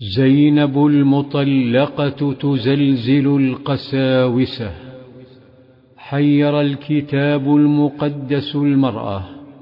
زينب المطلقة تزلزل القساوسة. حير الكتاب المقدس المرأة،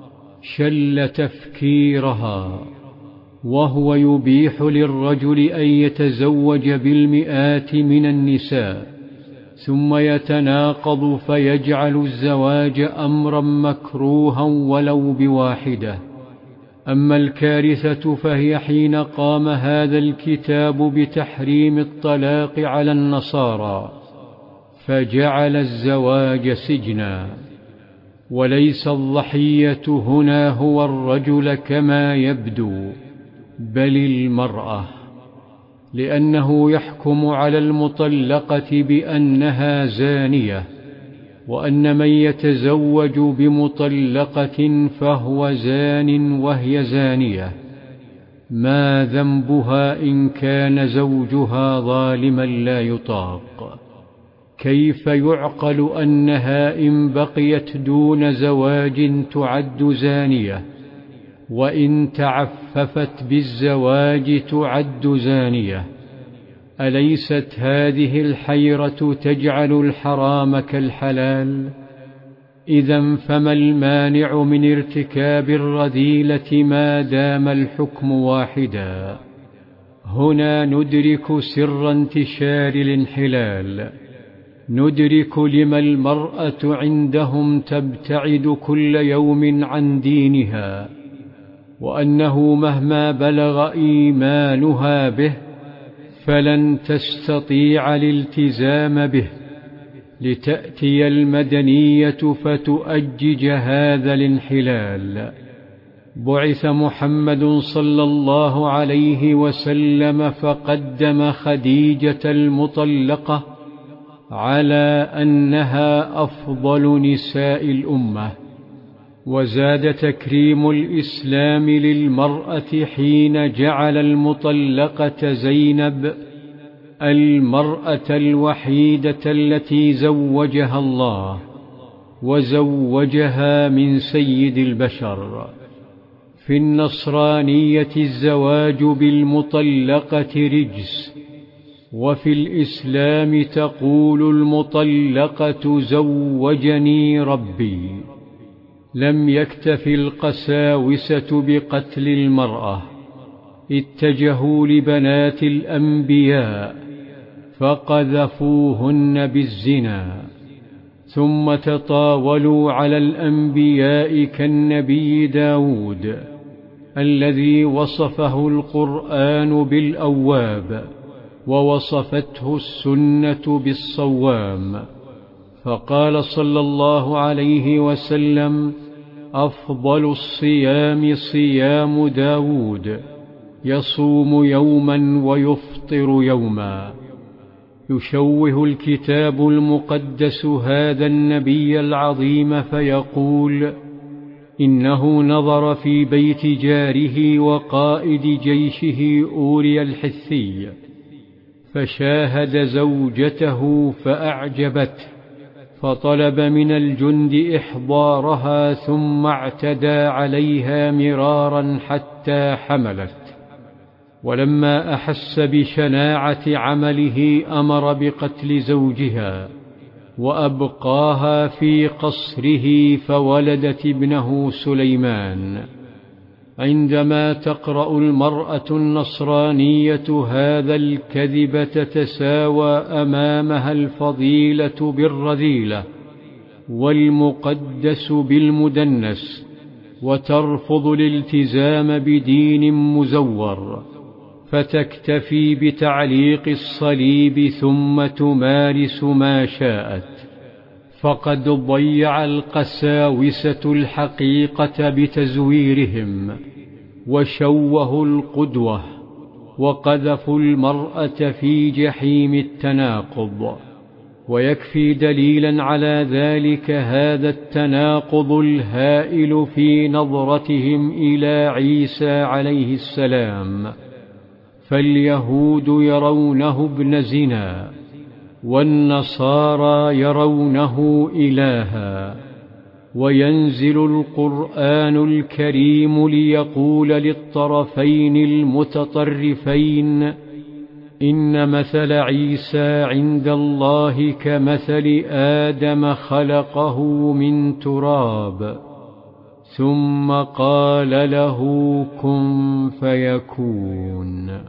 شل تفكيرها، وهو يبيح للرجل أن يتزوج بالمئات من النساء، ثم يتناقض فيجعل الزواج أمرا مكروها ولو بواحدة. أما الكارثة فهي حين قام هذا الكتاب بتحريم الطلاق على النصارى، فجعل الزواج سجنا. وليس الضحية هنا هو الرجل كما يبدو، بل المرأة، لأنه يحكم على المطلقة بأنها زانية، وأن من يتزوج بمطلقة فهو زان وهي زانية. ما ذنبها إن كان زوجها ظالما لا يطاق؟ كيف يعقل أنها إن بقيت دون زواج تعد زانية، وإن تعففت بالزواج تعد زانية؟ أليست هذه الحيرة تجعل الحرام كالحلال؟ إذن فما المانع من ارتكاب الرذيلة ما دام الحكم واحدا؟ هنا ندرك سر انتشار الانحلال، ندرك لما المرأة عندهم تبتعد كل يوم عن دينها، وأنه مهما بلغ إيمانها به فلن تستطيع الالتزام به، لتأتي المدنية فتؤجج هذا الانحلال. بعث محمد صلى الله عليه وسلم فقدم خديجة المطلقة على أنها أفضل نساء الأمة، وزاد تكريم الإسلام للمرأة حين جعل المطلقة زينب المرأة الوحيدة التي زوجها الله، وزوجها من سيد البشر. في النصرانية الزواج بالمطلقة رجس، وفي الإسلام تقول المطلقة زوجني ربي. لم يكتف القساوسة بقتل المرأة، اتجهوا لبنات الأنبياء فقذفوهن بالزنا، ثم تطاولوا على الأنبياء كالنبي داود الذي وصفه القرآن بالأواب، ووصفته السنة بالصوام. فقال صلى الله عليه وسلم: أفضل الصيام صيام داود، يصوم يوما ويفطر يوما. يشوه الكتاب المقدس هذا النبي العظيم فيقول: إنه نظر في بيت جاره وقائد جيشه أوريا الحثي، فشاهد زوجته فأعجبته، فطلب من الجند إحضارها، ثم اعتدى عليها مرارا حتى حملت. ولما أحس بشناعة عمله أمر بقتل زوجها، وأبقاها في قصره، فولدت ابنه سليمان. عندما تقرأ المرأة النصرانية هذا الكذب تتساوى أمامها الفضيلة بالرذيلة، والمقدس بالمدنس، وترفض الالتزام بدين مزور، فتكتفي بتعليق الصليب ثم تمارس ما شاءت. فقد ضيع القساوسة الحقيقة بتزويرهم، وشوهوا القدوة، وقذفوا المرأة في جحيم التناقض. ويكفي دليلا على ذلك هذا التناقض الهائل في نظرتهم إلى عيسى عليه السلام، فاليهود يرونه ابن زنا، والنصارى يرونه إلها. وينزل القرآن الكريم ليقول للطرفين المتطرفين: إن مثل عيسى عند الله كمثل آدم خلقه من تراب ثم قال له كن فيكون.